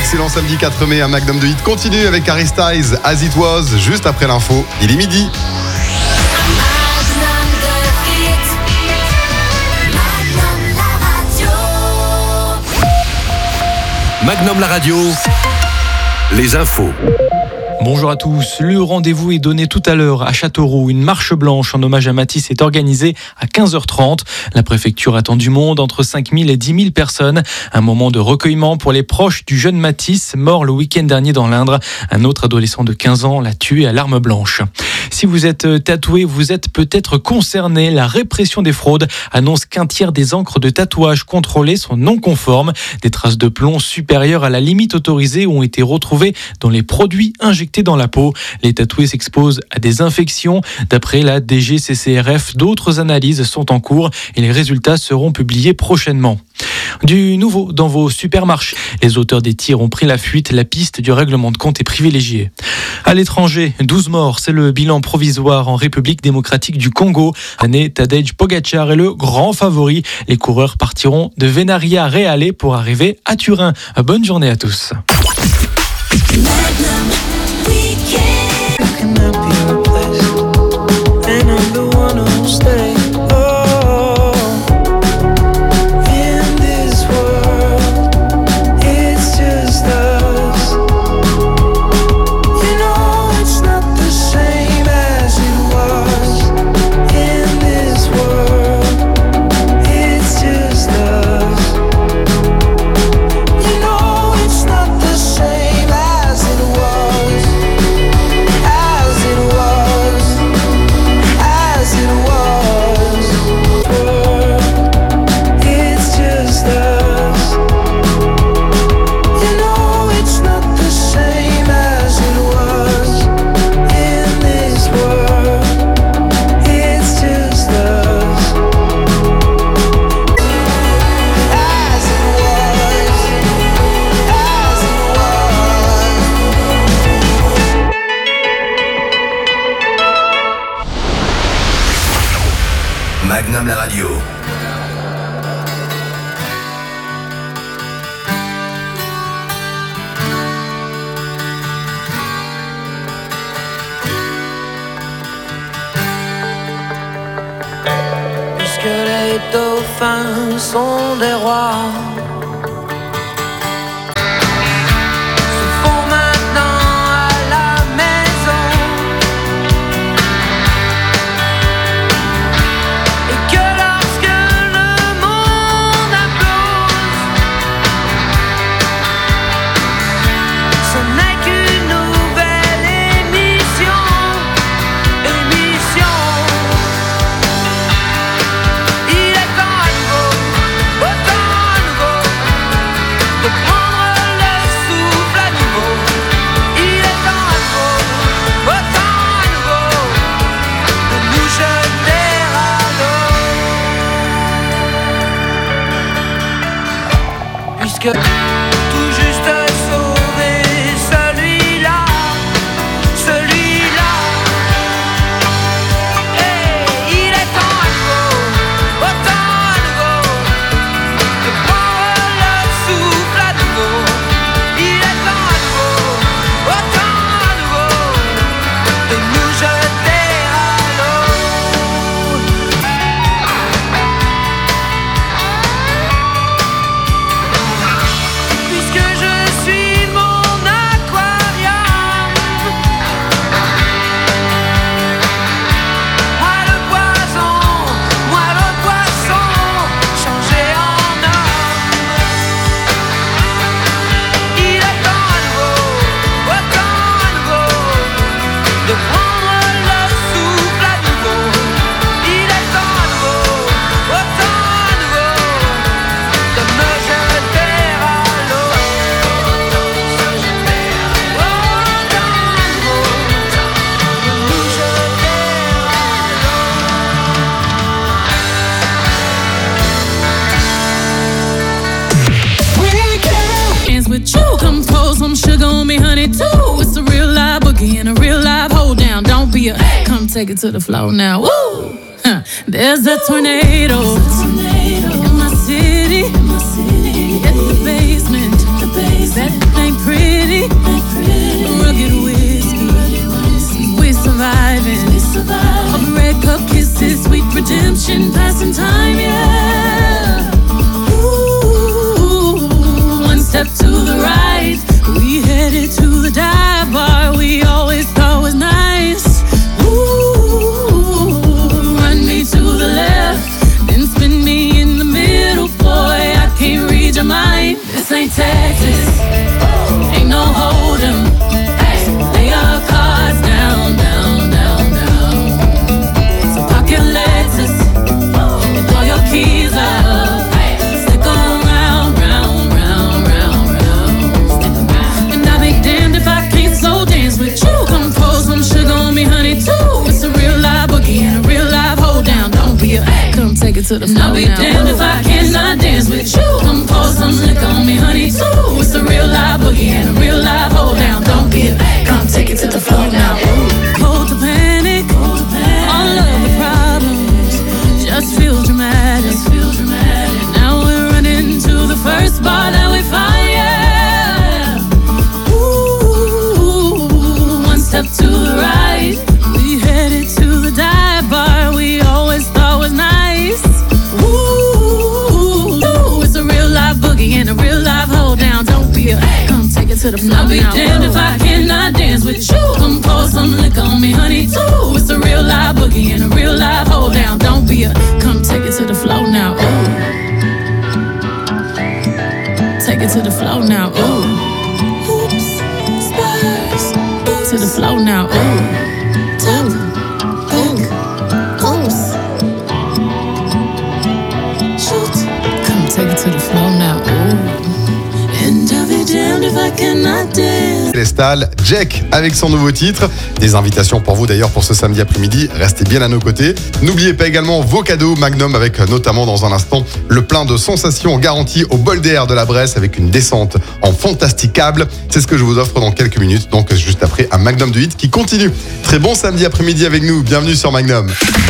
Excellent samedi 4 mai, un Magnum de hit continue avec Harry Styles, As It Was, juste après l'info. Il est midi. Magnum la radio, les infos. Bonjour à tous, le rendez-vous est donné tout à l'heure à Châteauroux. Une marche blanche en hommage à Matisse est organisée à 15h30. La préfecture attend du monde, entre 5 000 et 10 000 personnes. Un moment de recueillement pour les proches du jeune Matisse, mort le week-end dernier dans l'Indre. Un autre adolescent de 15 ans l'a tué à l'arme blanche. Si vous êtes tatoué, vous êtes peut-être concerné. La répression des fraudes annonce qu'un tiers des encres de tatouage contrôlées sont non conformes. Des traces de plomb supérieures à la limite autorisée ont été retrouvées dans les produits injectés dans la peau. Les tatoués s'exposent à des infections. D'après la DGCCRF, d'autres analyses sont en cours et les résultats seront publiés prochainement. Du nouveau dans vos supermarchés. Les auteurs des tirs ont pris la fuite. La piste du règlement de compte est privilégiée. À l'étranger, 12 morts. C'est le bilan provisoire en République démocratique du Congo. Tadej Pogacar est le grand favori. Les coureurs partiront de Venaria Reale pour arriver à Turin. Bonne journée à tous. Magnum la radio. Puisque les dauphins sont des rois, tout juste sauver celui-là. Et il est temps à nouveau, autant à nouveau, de prendre le souffle à nouveau. Il est temps à nouveau, autant à nouveau, de nous jeter à l'eau. Some sugar on me, honey, too. It's a real live boogie and a real live hold down. Don't be a come take it to the floor now. Woo! There's a tornado in my city. It's the basement. That thing passing time, yeah. Ooh, one step to the right, we headed to the dive bar we always thought was nice. Ooh, run me to the left, then spin me in the middle, boy, I can't read your mind. This ain't Texas, ain't no hold'em. Lay your cards down, down, down, down. So park your Lexus and throw your keys up. Stick around, round, round, round, round. And I'll be damned if I can't slow dance with you. Come pour some sugar on me, honey, too. It's a real live boogie and a real live hold down. Don't be a come take it to the floor. I'll be damned if I cannot dance with you. Come pour some liquor on me, honey, too. It's a real live boogie and a real live hold down. Don't be a come take it to the floor now. Hold the panic, all of the problems just feel dramatic. Now we're running to the first bar that we find, yeah. Ooh, one step to the right, we headed to the dive bar we always thought was nice. Ooh, it's a real live boogie and a real live hold down. Don't be a come take it to the floor. I'll be damned if I cannot dance with you. Come pour some liquor on me, honey, too. It's a real live boogie and a real live hold down. Don't be a come take it to the floor now. Ooh, take it to the floor now. Ooh, hoops, spurs, to the floor now. Ooh, tap, pick, oops, shoot. Come take it to the floor now. Ooh. And I'll be damned if I cannot dance. Célestal, Jack avec son nouveau titre. Des invitations pour vous d'ailleurs pour ce samedi après-midi. Restez bien à nos côtés. N'oubliez pas également vos cadeaux Magnum avec notamment dans un instant le plein de sensations garanties au bol d'air de la Bresse avec une descente en fantasticable. C'est ce que je vous offre dans quelques minutes. Donc juste après un Magnum de hit qui continue. Très bon samedi après-midi avec nous. Bienvenue sur Magnum.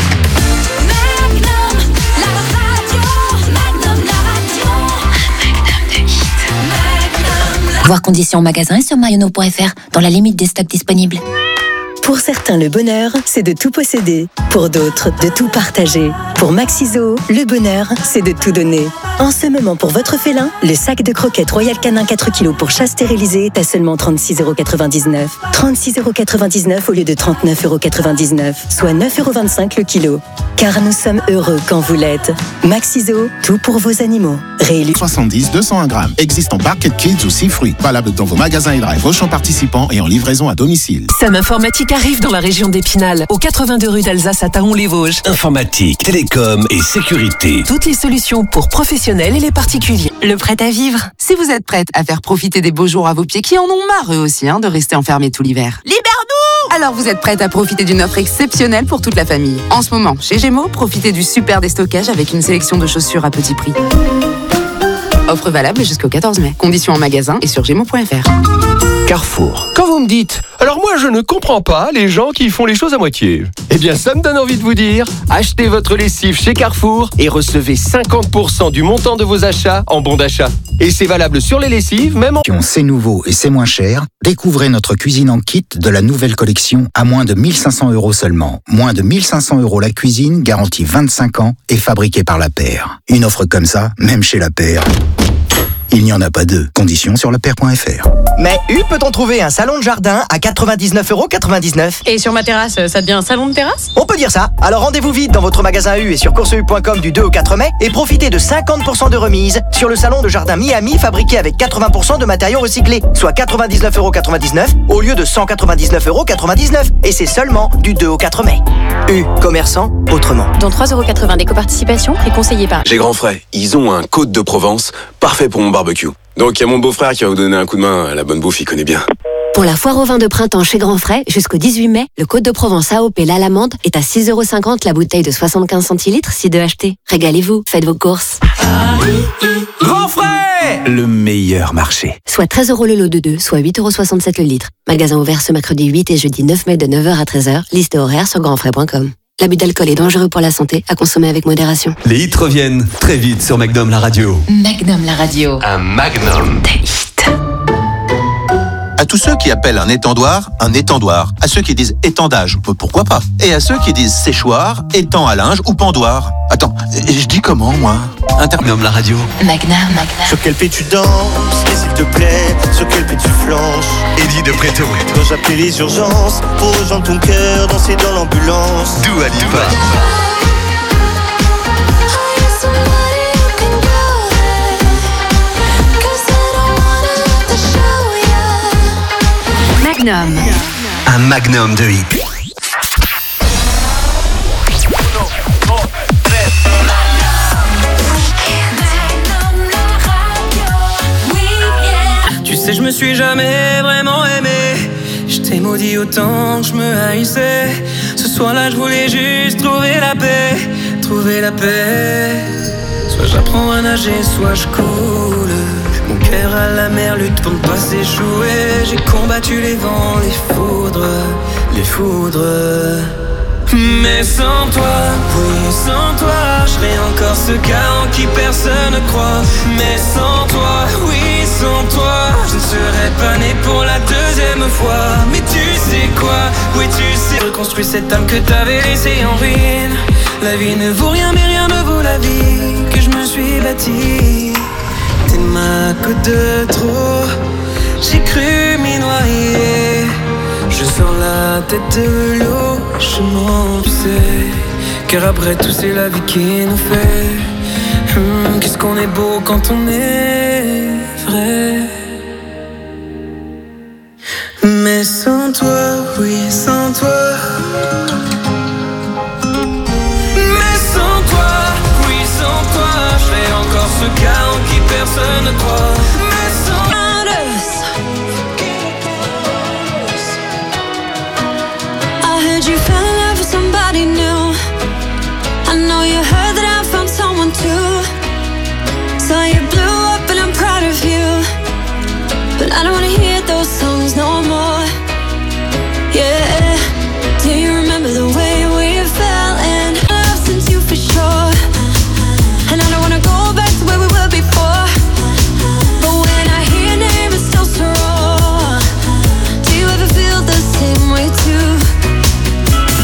Voir conditions en magasin et sur marionneau.fr dans la limite des stocks disponibles. Pour certains, le bonheur, c'est de tout posséder. Pour d'autres, de tout partager. Pour Maxiso, le bonheur, c'est de tout donner. En ce moment, pour votre félin, le sac de croquettes Royal Canin 4 kg pour chat stérilisé est à seulement 36,99 €. 36,99 € au lieu de 39,99 €, soit 9,25 € le kilo. Car nous sommes heureux quand vous l'êtes. Maxiso, tout pour vos animaux. Réélu 70 201 grammes. Existe en Barquette Kids ou 6 fruits. Valable dans vos magasins et drive, vos champs participants et en livraison à domicile. Sam Informatique arrive dans la région d'Épinal, au 82 rue d'Alsace à Taon-les-Vosges. Informatique, télécom et sécurité. Toutes les solutions pour professionnels et les particuliers. Le prêt à vivre. Si vous êtes prête à faire profiter des beaux jours à vos pieds qui en ont marre eux aussi de rester enfermés tout l'hiver. Libère-nous! Alors vous êtes prête à profiter d'une offre exceptionnelle pour toute la famille. En ce moment, chez Gémeaux, profitez du super déstockage avec une sélection de chaussures à petit prix. Offre valable jusqu'au 14 mai. Conditions en magasin et sur gémeaux.fr. Carrefour. Quand vous me dites « Alors moi je ne comprends pas les gens qui font les choses à moitié », eh bien ça me donne envie de vous dire achetez votre lessive chez Carrefour et recevez 50% du montant de vos achats en bon d'achat. Et c'est valable sur les lessives, même en... C'est nouveau et c'est moins cher. Découvrez notre cuisine en kit de la nouvelle collection à moins de 1 500 € seulement. Moins de 1 500 € la cuisine, garantie 25 ans et fabriquée par La Paire. Une offre comme ça, même chez La Paire, il n'y en a pas deux. Conditions sur lapaire.fr. Mais où peut-on trouver un salon de jardin à 99,99 €? Et sur ma terrasse, ça devient un salon de terrasse? On peut dire ça. Alors rendez-vous vite dans votre magasin U et sur courseu.com du 2 au 4 mai et profitez de 50% de remise sur le salon de jardin Miami fabriqué avec 80% de matériaux recyclés, soit 99,99 € au lieu de 199,99 €. Et c'est seulement du 2 au 4 mai. U, commerçant autrement. Dans 3,80 € d'éco-participation, prix conseillé par... J'ai grand frais. Ils ont un Côte de Provence parfait pour mon barbecue. Donc il y a mon beau-frère qui va vous donner un coup de main. La bonne bouffe, il connaît bien. Pour la foire au vin de printemps chez Grand Frais, jusqu'au 18 mai, le Côte de Provence AOP l'Alamande est à 6,50 € la bouteille de 75 centilitres si deux achetés. Régalez-vous, faites vos courses. Grand Frais, le meilleur marché. Soit 13 € le lot de 2, soit 8,67 € le litre. Magasin ouvert ce mercredi 8 et jeudi 9 mai de 9h à 13h. Liste horaire sur grandfrais.com. L'abus d'alcool est dangereux pour la santé, à consommer avec modération. Les hits reviennent très vite sur Magnum la radio. Magnum la radio. Un Magnum. À tout tous ceux qui appellent un étendoir, à ceux qui disent étendage, pourquoi pas, et à ceux qui disent séchoir, étang à linge ou pendoir. Attends, je dis comment, moi? Magnum, la radio. Magnum. Sur quel pied tu danses, et s'il te plaît, sur quel pied tu flanches? Eddie de Preto. Quand j'appelle les urgences, pour rejoindre ton cœur, danser dans l'ambulance. Dua Lipa. Magnum. Un magnum de hit. Tu sais, je me suis jamais vraiment aimé. Je t'ai maudit autant que je me haïssais. Ce soir-là, je voulais juste trouver la paix. Trouver la paix. Soit j'apprends à nager, soit je coule. Mon cœur à la mer lutte pour ne pas s'échouer. J'ai combattu les vents, les foudres. Mais sans toi, oui, sans toi, je serais encore ce gars en qui personne ne croit. Mais sans toi, oui, sans toi, je ne serais pas né pour la deuxième fois. Mais tu sais quoi, oui, tu sais, reconstruire cette âme que t'avais laissée en ruine. La vie ne vaut rien, mais rien ne vaut la vie que je me suis bâtie. T'es ma goutte de trop, j'ai cru m'y noyer. Je sors la tête de l'eau, je m'en sais. Car après tout c'est la vie qui nous fait. Qu'est-ce qu'on est beau quand on est vrai. Mais sans toi, oui sans toi. Mais sans toi, oui sans toi, je serais encore ce gars en qui personne ne croit. Mais sans us. You fell in love with somebody new. I know you heard that I found someone too. So you blew up and I'm proud of you. But I don't wanna hear those songs no more. Yeah. Do you remember the way we fell in love since you for sure? And I don't wanna go back to where we were before. But when I hear your name it's still so raw. Do you ever feel the same way too?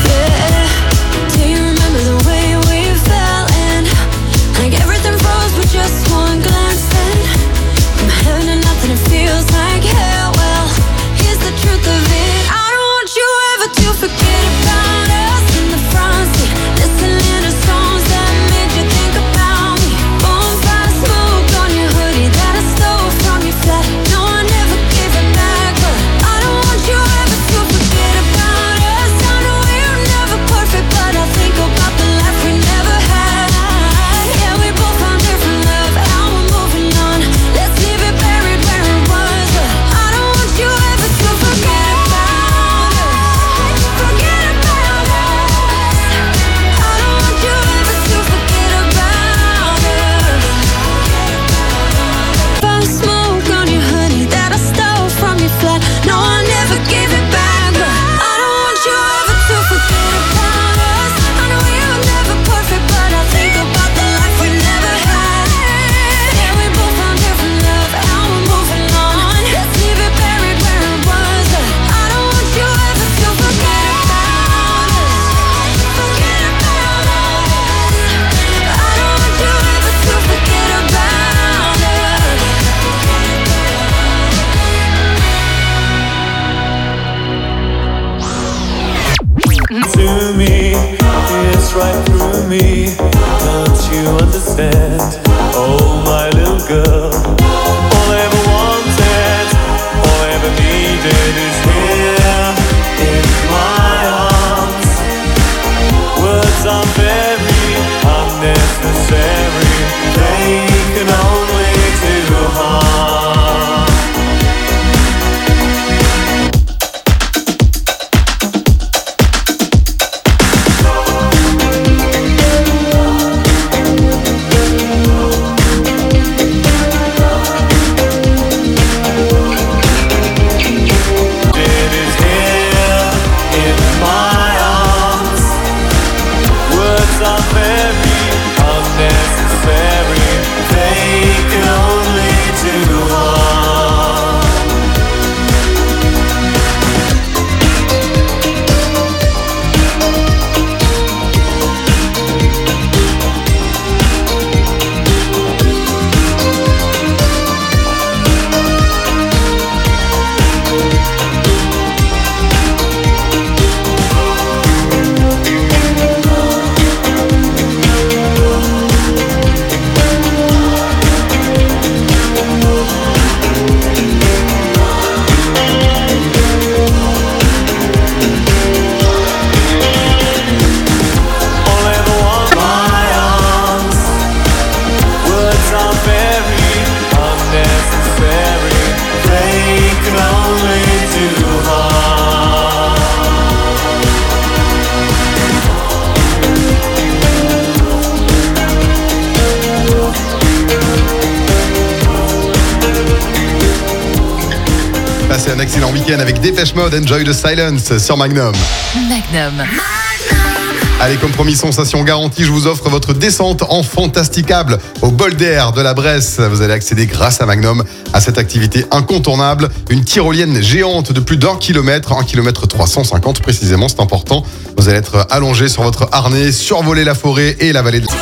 en week-end avec Dépêche Mode, Enjoy the Silence sur Magnum. Magnum. Allez, comme promis, sensation garantie, je vous offre votre descente en fantasticable au bol d'air de la Bresse. Vous allez accéder grâce à Magnum à cette activité incontournable. Une tyrolienne géante de plus d'1 kilomètre, 1 km 350 précisément, c'est important. Vous allez être allongé sur votre harnais, survoler la forêt et la vallée de...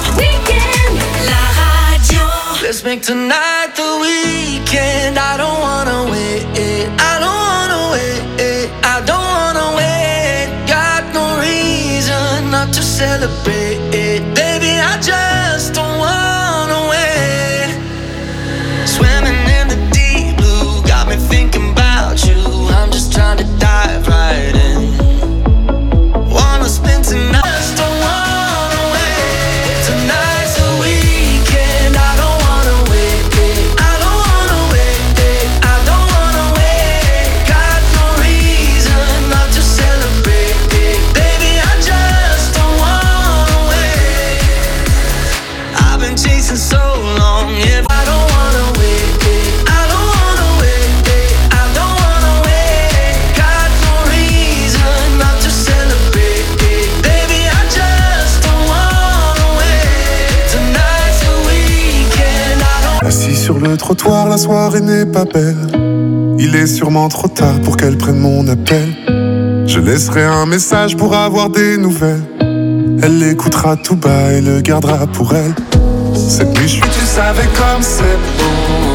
Let's make tonight the weekend. I don't wanna wait. I don't wanna wait. I don't wanna wait. Got no reason not to celebrate. Baby, I just don't wanna wait. Swimming in the deep blue got me thinking about you. I'm just trying to dive right in. Wanna spend tonight. Just don't wanna wait. Tonight's the weekend. I don't wanna wait. I don't wanna wait. I don't wanna wait. Got no reason not to celebrate. Baby, I just don't wanna wait. I've been chasing so long. If I don't wanna wait, I don't wanna wait. I don't wanna wait. Got no reason not to celebrate. Baby, I just don't wanna wait. Tonight's the weekend. I don't. Assis sur le trottoir, la soirée n'est pas belle. Il est sûrement trop tard pour qu'elle prenne mon appel. Je laisserai un message pour avoir des nouvelles. Elle l'écoutera tout bas et le gardera pour elle. Cette nuit, tu savais comme c'est beau.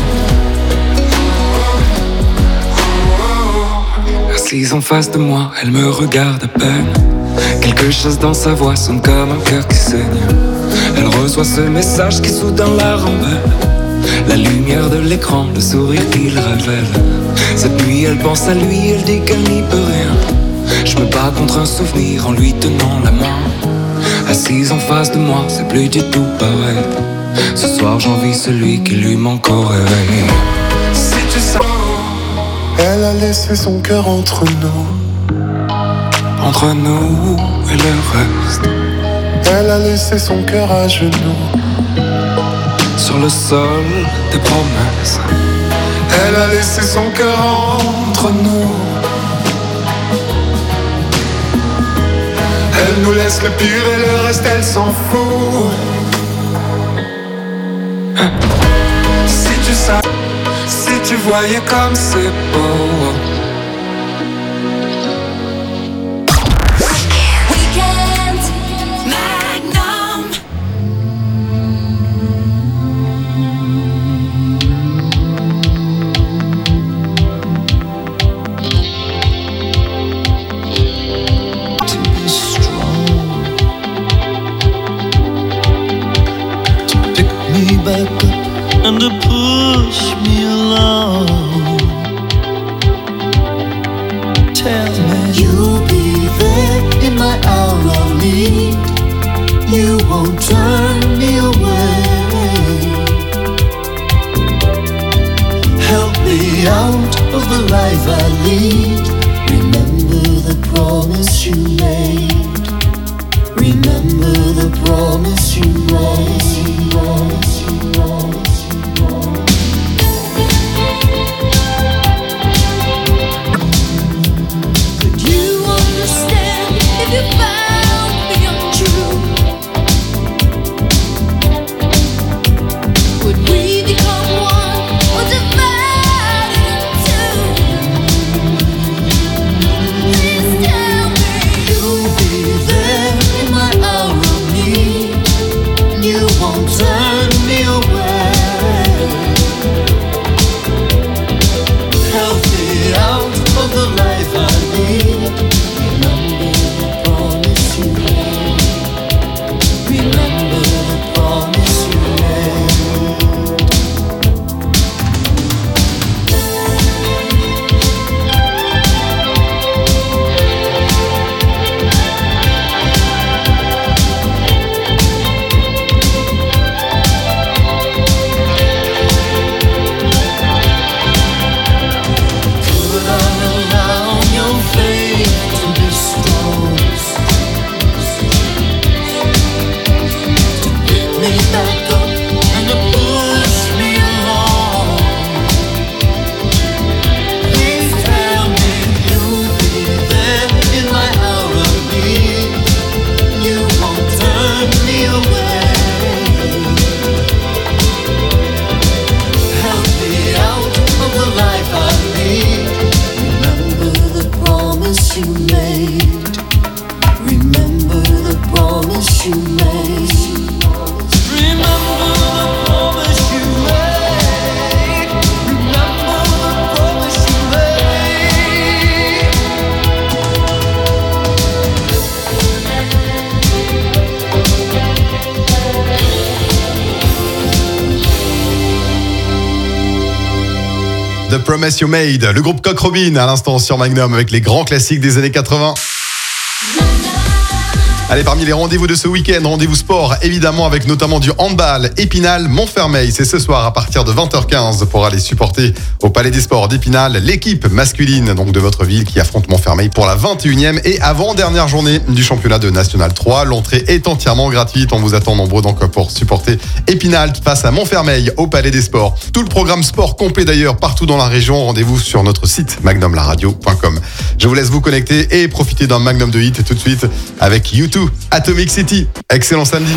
Assise en face de moi, elle me regarde à peine. Quelque chose dans sa voix sonne comme un cœur qui saigne. Elle reçoit ce message qui soudain la rend belle. La lumière de l'écran, le sourire qu'il révèle. Cette nuit, elle pense à lui, elle dit qu'elle n'y peut rien. Je me bats contre un souvenir en lui tenant la main. Assise en face de moi, c'est plus du tout pareil. Ce soir, j'envie celui qui lui manque au réveil. Si tu sais, elle a laissé son cœur entre nous. Entre nous et le reste. Elle a laissé son cœur à genoux. Sur le sol des promesses. Elle a laissé son cœur entre nous. Elle nous laisse le pire et le reste elle s'en fout. Si tu savais, si tu voyais comme c'est beau. Weekend Magnum. To be strong, to pick me back up and to push me along. Tell me you'll be there in my hour of need. You won't turn me away. Help me out of the life I lead. Remember the promise you made. Remember the promise you made. Promise you made. The Promise You Made, le groupe Cock Robin à l'instant sur Magnum avec les grands classiques des années 80. Allez, parmi les rendez-vous de ce week-end, rendez-vous sport, évidemment, avec notamment du handball. Épinal, Montfermeil, c'est ce soir à partir de 20h15 pour aller supporter au Palais des Sports d'Épinal l'équipe masculine donc de votre ville qui affronte Montfermeil pour la 21e et avant-dernière journée du championnat de National 3. L'entrée est entièrement gratuite. On vous attend nombreux donc pour supporter Épinal face à Montfermeil au Palais des Sports. Tout le programme sport complet d'ailleurs partout dans la région. Rendez-vous sur notre site magnumlaradio.com. Je vous laisse vous connecter et profiter d'un Magnum de hit tout de suite avec YouTube. Atomic City. Excellent samedi.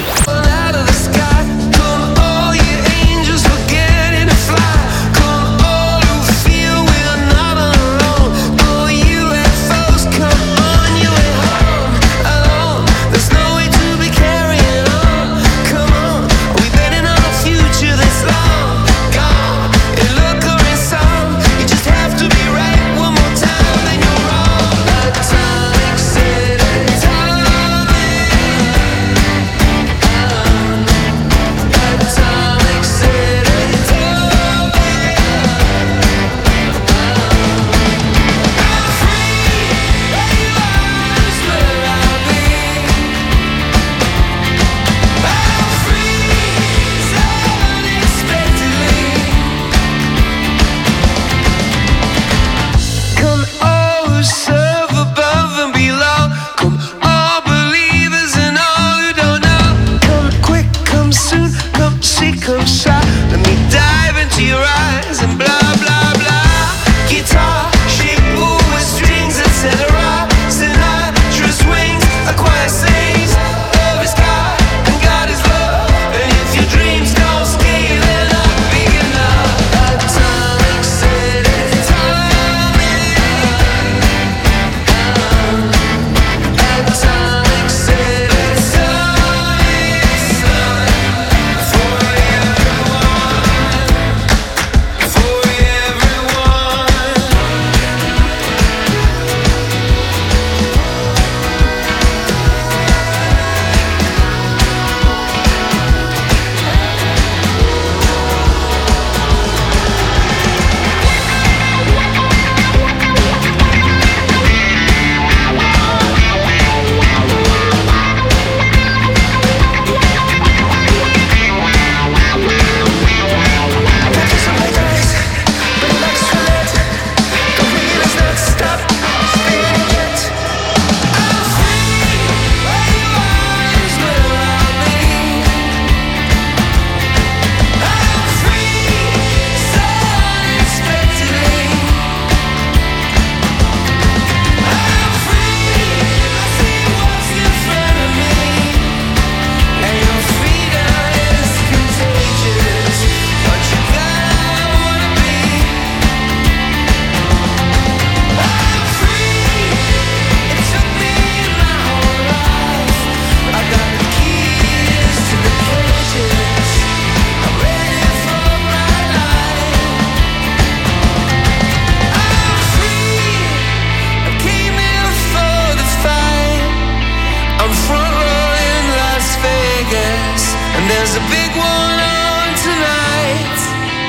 There's a big one on tonight.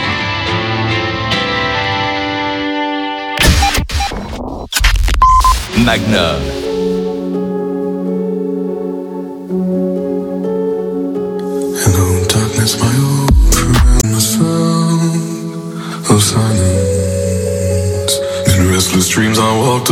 Magnum. Hello, darkness, my old friend. The sound of silence. In restless dreams, I walked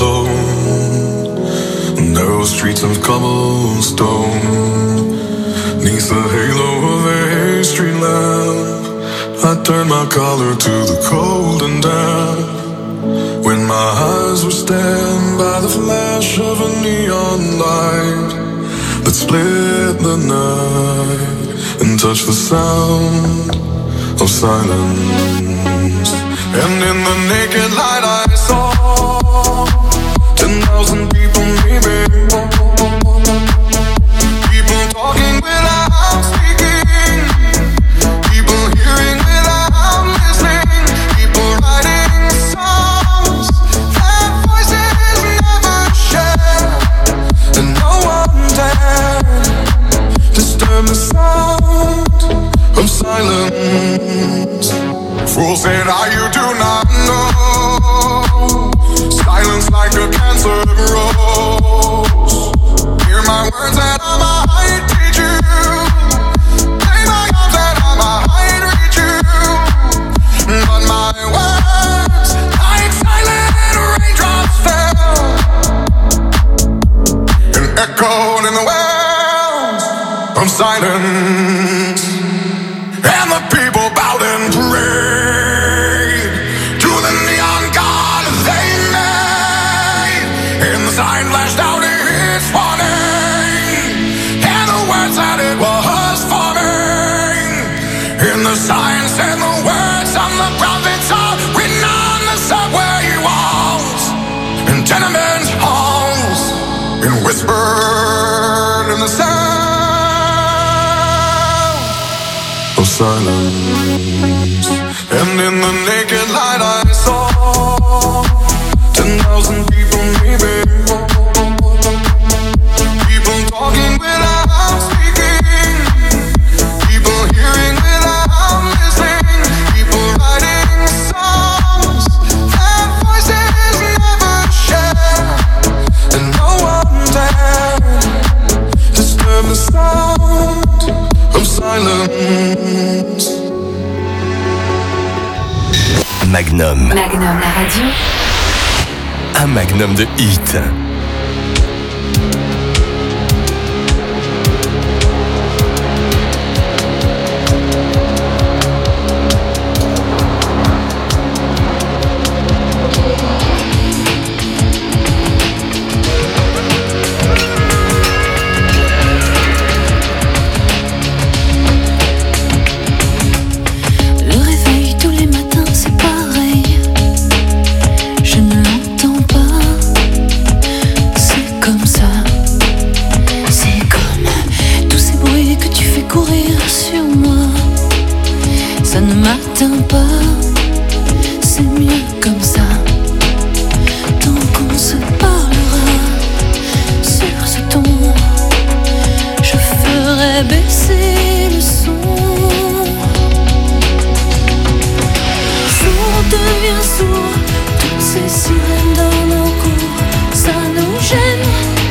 alone. Narrow streets of cobblestone. Neath the halo of a street lamp, I turned my collar to the cold and damp. When my eyes were stabbed by the flash of a neon light that split the night and touched the sound of silence. And in the naked light I saw 10,000 people, maybe. People talking without speaking. People hearing without listening. People writing songs that voices never share. And no one dared disturb the sound of silence. Fool said, "Are you do not from silence. And the people bowed and prayed to the neon god they made. And the sign flashed out its warning, and the words that it was forming. And the sign said the words on the prophets are written on the subway walls and tenement halls, and whispered in the sound of silence. And in the naked light I saw 10,000 people maybe, people talking without speaking, people hearing without listening, people writing songs that voices never share, and no one dared disturb the sound of silence. Magnum. Magnum, la radio. Un magnum de hits. Le réveil tous les matins c'est pareil, je ne l'entends pas, c'est comme ça, c'est comme tous ces bruits que tu fais courir sur moi, ça ne m'atteint pas, c'est mieux comme ça, tant qu'on se parlera sur ce ton, je ferai baisser le son. Sourd devient sourd, toutes ces sirènes dans nos cours, ça nous gêne.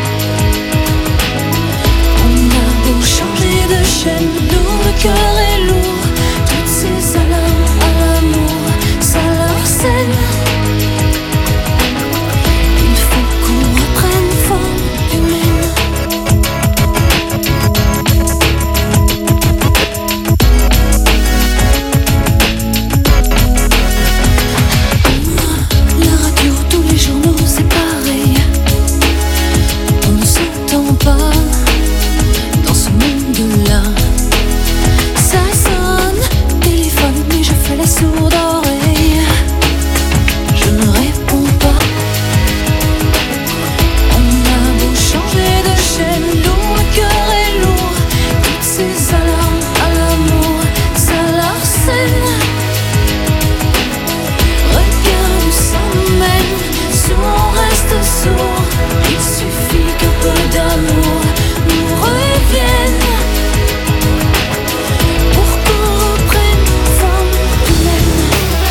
On a beau changer de chaîne, nous le cœur est lourd, toutes ces alarmes à l'amour, ça leur scène. Il faut qu'on reprenne forme humaine. La radio, tous les journaux, c'est pareil. On ne s'entend pas dans ce monde-là. Ça sonne, téléphone, mais je fais la sourde oreille. Je ne réponds pas. On a beau changer de chaîne, nous le cœur est lourd. Toutes ces alarmes à l'amour, ça l'arsène. Regarde où ça nous mène, sourd on reste sourd. Il suffit qu'un peu d'amour nous revienne pour qu'on reprenne forme humaine.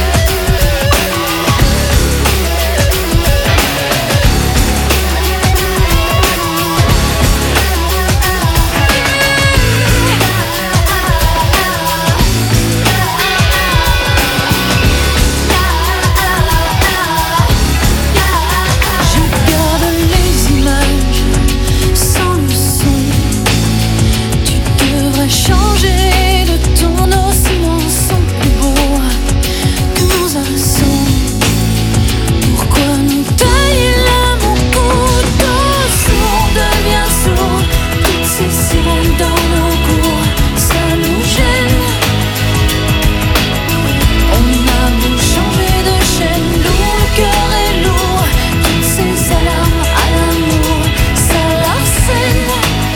Je garde les images sans le son. Tu devrais changer de ton, nos silences sont plus beaux que nos accents. Pourquoi nous tailler là mon couteau? Sourd devient sourd, toutes ces sirènes dans nos cours, ça nous gêne. On a beau changer de chaîne, nous le cœur est lourd, toutes ces alarmes à l'amour, ça l'arsène.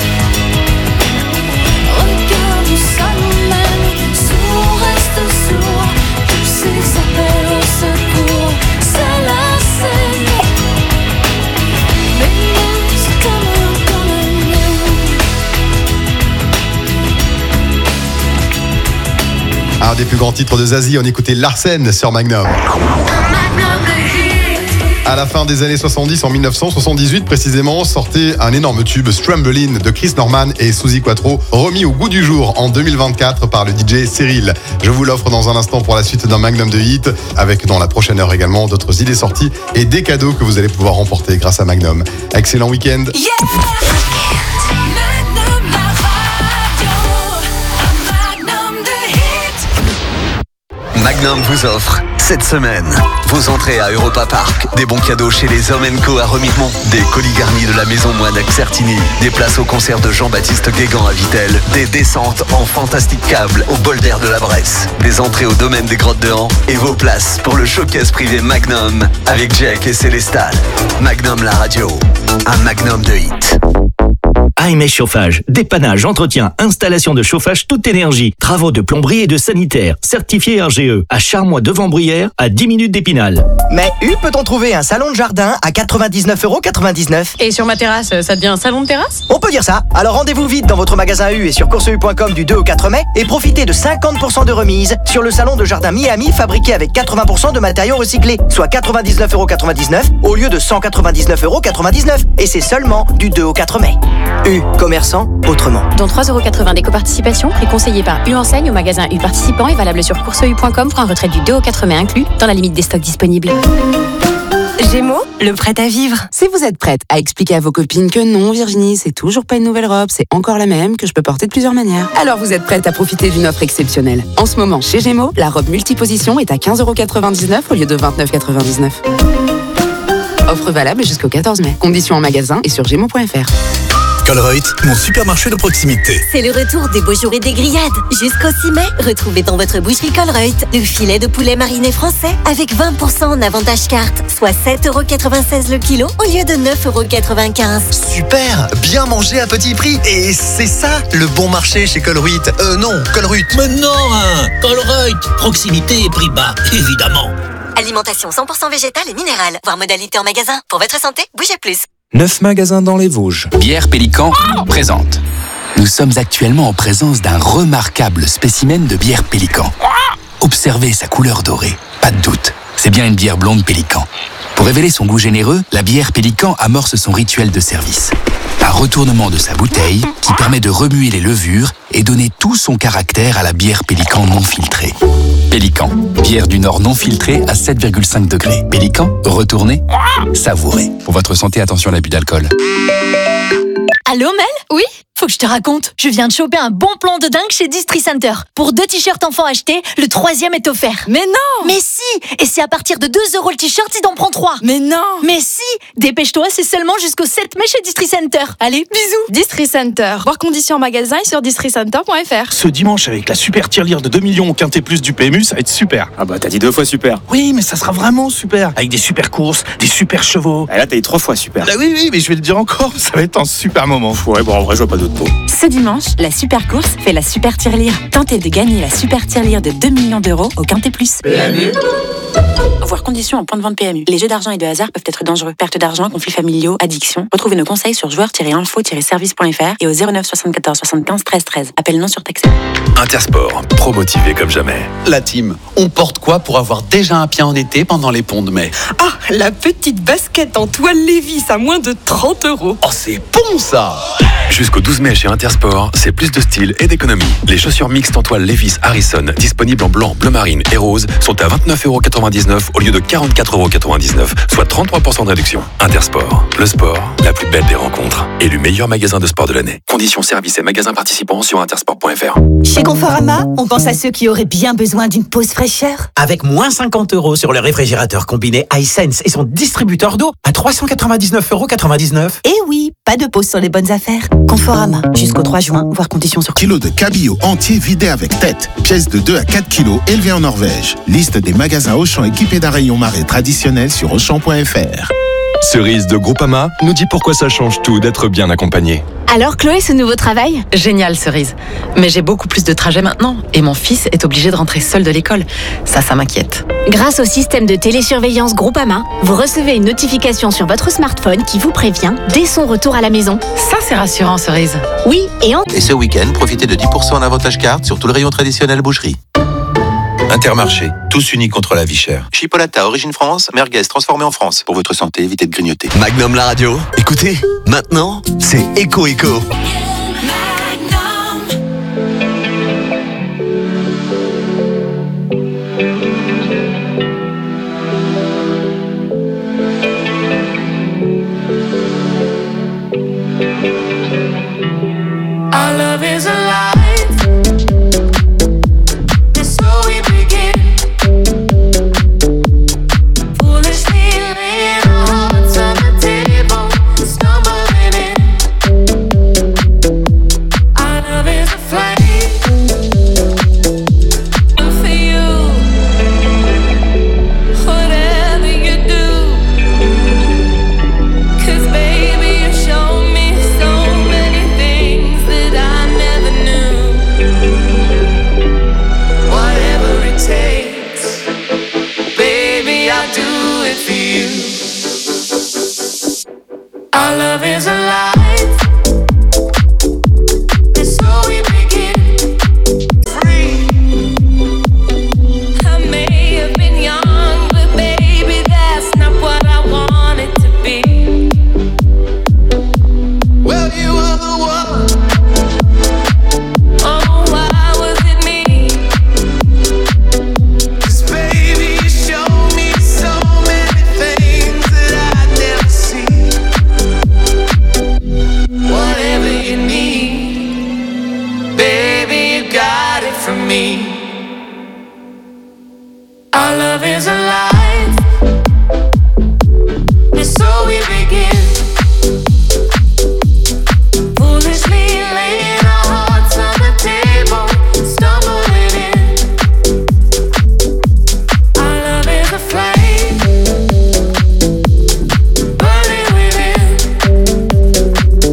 Regarde où ça nous mène, sourd on reste sourd, tous ces appels au secours, ça l'arsène. Mais c'est comme Un des plus grands titres de Zazie, on écoutait Larsen sur Magnum. À la fin des années 70, en 1978 précisément, sortait un énorme tube, Strumbling de Chris Norman et Suzy Quatro, remis au goût du jour en 2024 par le DJ Cyril. Je vous l'offre dans un instant pour la suite d'un Magnum de hits, avec dans la prochaine heure également d'autres idées sorties et des cadeaux que vous allez pouvoir remporter grâce à Magnum. Excellent week-end. Magnum, la radio. Magnum vous offre cette semaine vos entrées à Europa Park, des bons cadeaux chez les Hommes & Co à Remignemont, des colis garnis de la maison Moine à Certigny, des places au concert de Jean-Baptiste Guégan à Vittel, des descentes en fantastique câble au bol d'air de la Bresse, des entrées au domaine des Grottes de Han et vos places pour le showcase privé Magnum avec Jack et Célestal. Magnum la radio, un Magnum de hit. AMS Chauffage, dépannage, entretien, installation de chauffage toute énergie, travaux de plomberie et de sanitaire, certifié RGE, à Charmois-Devant-Bruyères, à 10 minutes d'Épinal. Mais où peut-on trouver un salon de jardin à 99,99 €? Et sur ma terrasse, ça devient un salon de terrasse? On peut dire ça. Alors rendez-vous vite dans votre magasin U et sur courseu.com du 2 au 4 mai et profitez de 50% de remise sur le salon de jardin Miami fabriqué avec 80% de matériaux recyclés, soit 99,99 € au lieu de 199,99 €. Et c'est seulement du 2 au 4 mai. U, commerçant autrement. Dont 3,80 € d'éco-participation, prix conseillé par U Enseigne au magasin U participant et valable sur courseu.com pour un retrait du 2 au 4 mai inclus, dans la limite des stocks disponibles. Gémeaux, le prêt à vivre. Si vous êtes prête à expliquer à vos copines que non, Virginie, c'est toujours pas une nouvelle robe, c'est encore la même, que je peux porter de plusieurs manières, alors vous êtes prête à profiter d'une offre exceptionnelle. En ce moment, chez Gémeaux, la robe multiposition est à 15,99 € au lieu de 29,99 €. Offre valable jusqu'au 14 mai. Conditions en magasin et sur gémeaux.fr. Colruyt, mon supermarché de proximité. C'est le retour des beaux jours et des grillades. Jusqu'au 6 mai, retrouvez dans votre boucherie Colruyt le filet de poulet mariné français avec 20% en avantage carte, soit 7,96 € le kilo au lieu de 9,95 €. Super, bien manger à petit prix. Et c'est ça, le bon marché chez Colruyt. Non, Colruyt. Mais non, Colruyt, proximité et prix bas, évidemment. Alimentation 100% végétale et minérale. Voir modalité en magasin. Pour votre santé, bougez plus. 9 magasins dans les Vosges. Bière Pélican présente. Nous sommes actuellement en présence d'un remarquable spécimen de bière Pélican. Observez sa couleur dorée. Pas de doute, c'est bien une bière blonde Pélican. Pour révéler son goût généreux, la bière Pélican amorce son rituel de service. Un retournement de sa bouteille qui permet de remuer les levures et donner tout son caractère à la bière Pélican non filtrée. Pélican, bière du Nord non filtrée à 7,5 degrés. Pélican, retournez, savourez. Pour votre santé, attention à l'abus d'alcool. Allô Mel? Oui? Faut que je te raconte. Je viens de choper un bon plan de dingue chez Distri Center. Pour 2 t-shirts enfants achetés, le 3e est offert. Mais non! Mais si! Et c'est à partir de 2 € le t-shirt si t'en prends 3. Mais non! Mais si! Dépêche-toi, c'est seulement jusqu'au 7 mai chez Distri Center. Allez, bisous! Distri Center. Voir conditions en magasin et sur districenter.fr. Ce dimanche, avec la super tirelire de 2 millions au Quintet Plus du PMU, ça va être super. Ah bah t'as dit 2 fois super. Oui, mais ça sera vraiment super. Avec des super courses, des super chevaux. Et là t'as dit 3 fois super. Bah oui, mais je vais le dire encore, ça va être un super moment. Ouais, bon en vrai je vois pas d'autre mot. Ce dimanche, la super course fait la super tirelire. Tentez de gagner la super tirelire de 2 millions d'euros au Quintet Plus. PMU. Voir conditions en point de vente PMU. Les jeux d'argent et de hasard peuvent être dangereux. Perte d'argent, conflits familiaux, addiction. Retrouvez nos conseils sur joueurs-info-service.fr et au 09 74 75 13 13. Appel non surtaxé. Intersport, pro-motivé comme jamais. La team, on porte quoi pour avoir déjà un pied en été pendant les ponts de mai? Ah, la petite basket en toile Levi's à moins de 30 €. Oh, c'est bon ça! Jusqu'au 12 mai chez Intersport, c'est plus de style et d'économie. Les chaussures mixtes en toile Levi's Harrison, disponibles en blanc, bleu marine et rose, sont à 29,99 € au lieu de 44,99 €, soit 33% de réduction. Intersport, le sport, la plus belle des rencontres. Élu meilleur magasin de sport de l'année. Conditions services et magasins participants sur intersport.fr. Chez Conforama, on pense à ceux qui auraient bien besoin d'une pause fraîcheur. Avec moins 50 € sur le réfrigérateur combiné iSense et son distributeur d'eau à 399,99 €. Eh oui, pas de pause sur les bonnes affaires. Conforama, jusqu'au 3 juin, voir conditions sur... Kilo de cabillaud entier vidé avec tête. Pièce de 2 à 4 kilos élevée en Norvège. Liste des magasins Auchan équipés d'un rayon marée traditionnel sur Auchan.fr. Cerise de Groupama nous dit pourquoi ça change tout d'être bien accompagné. Alors Chloé, ce nouveau travail? Génial Cerise. Mais j'ai beaucoup plus de trajets maintenant et mon fils est obligé de rentrer seul de l'école. Ça m'inquiète. Grâce au système de télésurveillance Groupama, vous recevez une notification sur votre smartphone qui vous prévient dès son retour à la maison. Ça c'est rassurant Cerise. Oui, Et ce week-end, profitez de 10% en avantage carte sur tout le rayon traditionnel boucherie. Intermarché, tous unis contre la vie chère. Chipolata, origine France, merguez transformée en France. Pour votre santé, évitez de grignoter. Magnum la radio. Écoutez, maintenant, c'est Echo Echo. Our love is alive. And so we begin. Our love is alive.